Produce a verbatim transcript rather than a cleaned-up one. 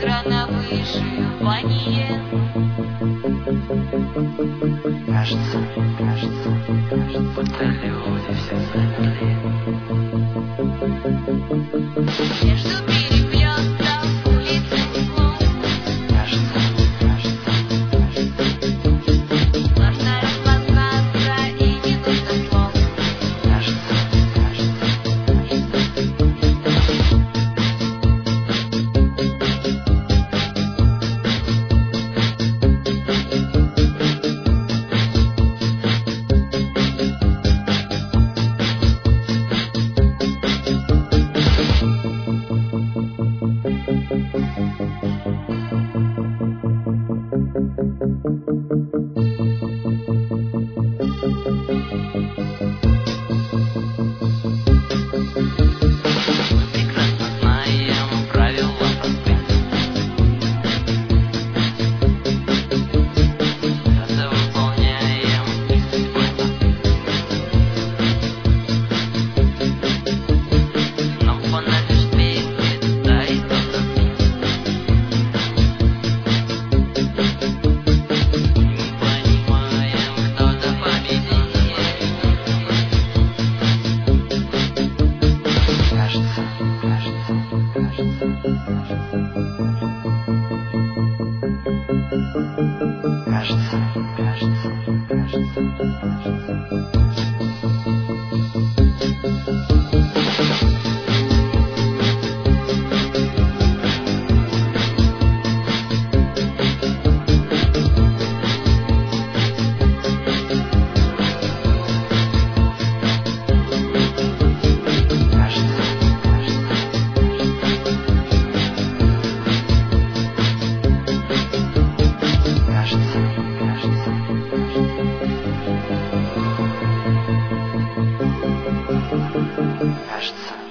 экрана вышивание. Кажется, кажется, кажется, будто люди все замерли. Между переплетов улицы тепло. Кажется, кажется, кажется, Сложно распознаться и не нужно слов. кажется, кажется, прекрасно знаем правила простые. Когда выполняем их судьбой простые. Но фонарь светит, да и кто-то спит. И мы понимаем, кто-то победит. Кажется, кажется, кажется, кажется, кажется, кажется, кажется, кажется.